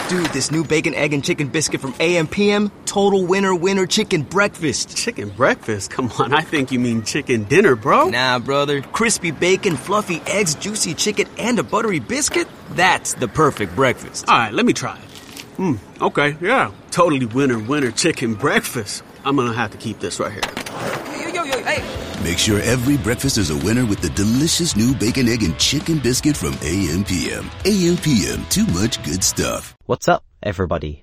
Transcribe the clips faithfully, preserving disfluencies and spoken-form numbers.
Dude, this new bacon, egg, and chicken biscuit from A M P M, total winner winner chicken breakfast. Chicken breakfast? Come on, I think you mean chicken dinner, bro. Nah, brother. Crispy bacon, fluffy eggs, juicy chicken, and a buttery biscuit? That's the perfect breakfast. All right, let me try it. Hmm, okay, yeah. Totally winner winner chicken breakfast. I'm gonna have to keep this right here. Yo, yo, yo, hey. Make sure every breakfast is a winner with the delicious new bacon, egg, and chicken biscuit from A M P M. A M P M, too much good stuff. What's up, everybody?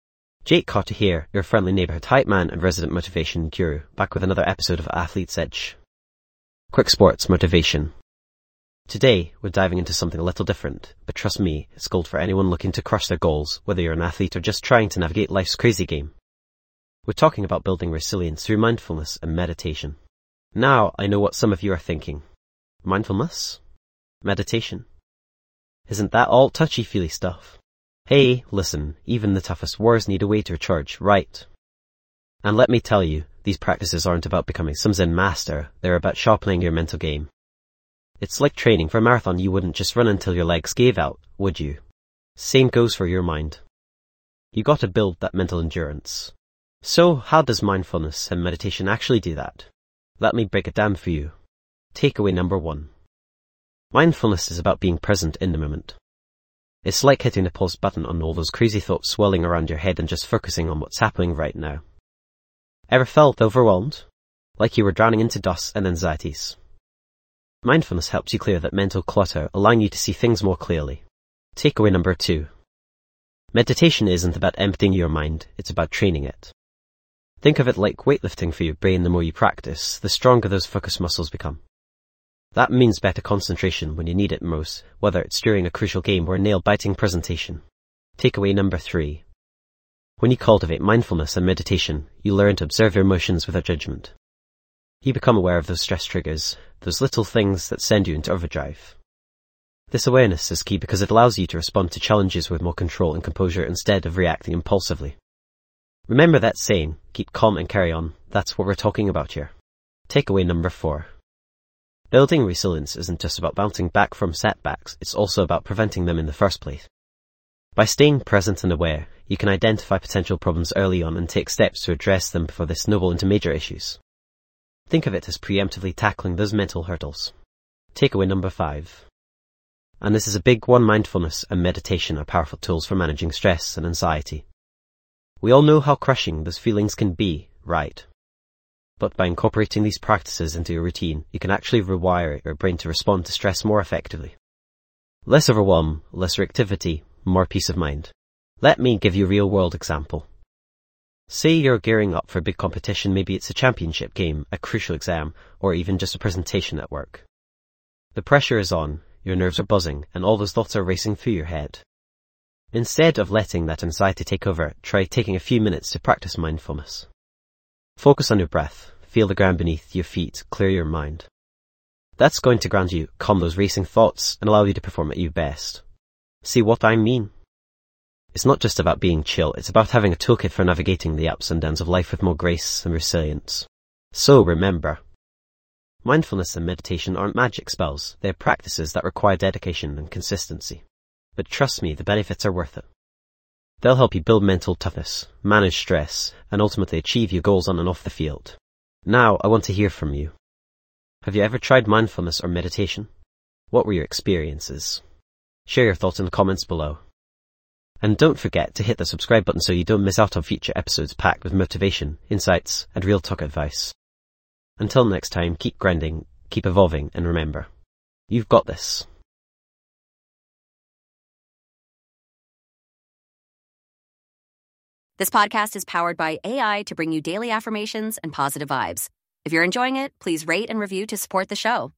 Jake Cotter here, your friendly neighborhood hype man and resident motivation guru, back with another episode of Athlete's Edge. Quick sports motivation. Today, we're diving into something a little different, but trust me, it's gold for anyone looking to crush their goals, whether you're an athlete or just trying to navigate life's crazy game. We're talking about building resilience through mindfulness and meditation. Now, I know what some of you are thinking. Mindfulness? Meditation? Isn't that all touchy-feely stuff? Hey, listen, even the toughest wars need a way to recharge, right? And let me tell you, these practices aren't about becoming some Zen master, they're about sharpening your mental game. It's like training for a marathon. You wouldn't just run until your legs gave out, would you? Same goes for your mind. You gotta build that mental endurance. So, how does mindfulness and meditation actually do that? Let me break it down for you. Takeaway number one. Mindfulness is about being present in the moment. It's like hitting the pause button on all those crazy thoughts swirling around your head and just focusing on what's happening right now. Ever felt overwhelmed? Like you were drowning into dust and anxieties? Mindfulness helps you clear that mental clutter, allowing you to see things more clearly. Takeaway number two. Meditation isn't about emptying your mind, it's about training it. Think of it like weightlifting for your brain. The more you practice, the stronger those focus muscles become. That means better concentration when you need it most, whether it's during a crucial game or a nail-biting presentation. Takeaway number three. When you cultivate mindfulness and meditation, you learn to observe your emotions without judgment. You become aware of those stress triggers, those little things that send you into overdrive. This awareness is key because it allows you to respond to challenges with more control and composure instead of reacting impulsively. Remember that saying, keep calm and carry on. That's what we're talking about here. Takeaway number four. Building resilience isn't just about bouncing back from setbacks, it's also about preventing them in the first place. By staying present and aware, you can identify potential problems early on and take steps to address them before they snowball into major issues. Think of it as preemptively tackling those mental hurdles. Takeaway number five. And this is a big one. Mindfulness and meditation are powerful tools for managing stress and anxiety. We all know how crushing those feelings can be, right? But by incorporating these practices into your routine, you can actually rewire your brain to respond to stress more effectively. Less overwhelm, less reactivity, more peace of mind. Let me give you a real-world example. Say you're gearing up for a big competition. Maybe it's a championship game, a crucial exam, or even just a presentation at work. The pressure is on, your nerves are buzzing, and all those thoughts are racing through your head. Instead of letting that anxiety take over, try taking a few minutes to practice mindfulness. Focus on your breath, feel the ground beneath your feet, clear your mind. That's going to ground you, calm those racing thoughts, and allow you to perform at your best. See what I mean? It's not just about being chill, it's about having a toolkit for navigating the ups and downs of life with more grace and resilience. So remember, mindfulness and meditation aren't magic spells, they're practices that require dedication and consistency. But trust me, the benefits are worth it. They'll help you build mental toughness, manage stress, and ultimately achieve your goals on and off the field. Now, I want to hear from you. Have you ever tried mindfulness or meditation? What were your experiences? Share your thoughts in the comments below. And don't forget to hit the subscribe button so you don't miss out on future episodes packed with motivation, insights, and real talk advice. Until next time, keep grinding, keep evolving, and remember, you've got this. This podcast is powered by A I to bring you daily affirmations and positive vibes. If you're enjoying it, please rate and review to support the show.